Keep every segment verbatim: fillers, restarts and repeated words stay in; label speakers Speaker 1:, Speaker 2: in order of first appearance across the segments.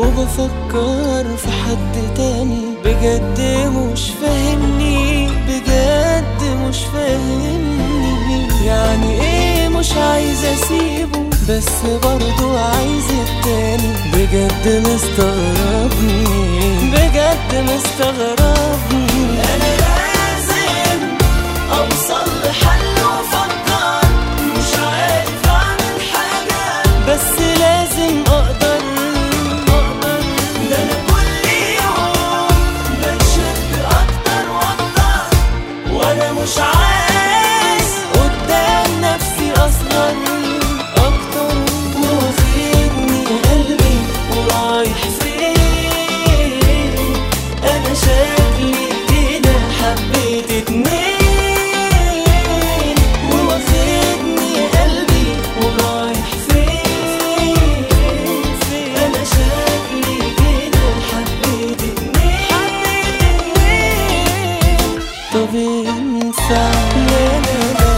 Speaker 1: وبفكر في حد تاني. بجد مش فاهمني، بجد مش فاهمني. يعني ايه مش عايز اسيبه بس برضو عايز التاني. بجد مستغربني، بجد مستغربني. انا لازم اوصل لحل وافكر، مش عارف اعمل حاجة بس لازم اقدر اقدر. ده انا كل يوم بتشد اكتر واكتر، وانا مش عايز قدام نفسي اصغر اكتر. واخدني قلبي ورايح فين؟ انا شكلي كده حبيت اتنين. واخدني قلبي ورايح فين؟ انا شكلي كده حبيت اتنين. طب ينفع؟ لا لا لا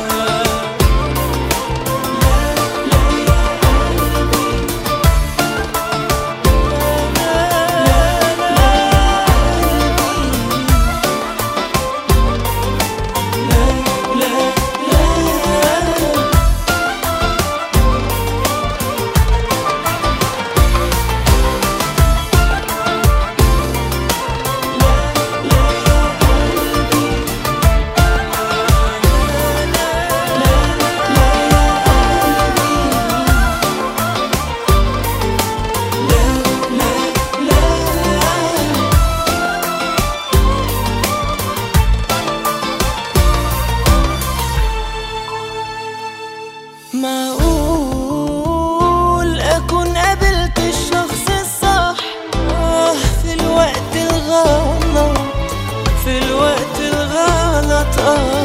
Speaker 1: معقول أكون قابلت الشخص الصح آه في الوقت الغلط، في الوقت الغلط آه